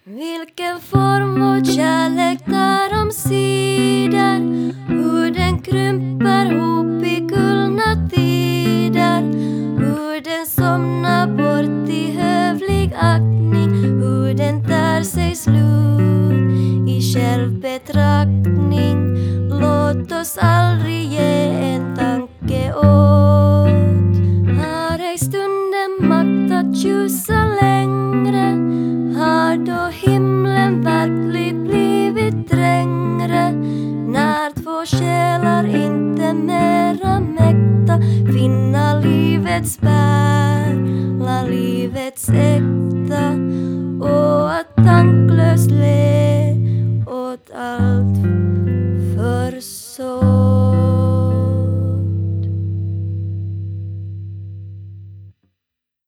Vilken form vår kärlek tar omsider, hur den krymper hop i gullna tider, hur den somnar bort i hövlig aktning, hur den tar sig slut i självbetraktning. Låt oss aldrig ge en tanke åt. Har ej stunden makt att ljusa längre? Har då himlen verkligen blivit trängre? När två själar inte mera mäkta finna livets pärla, livets äkta.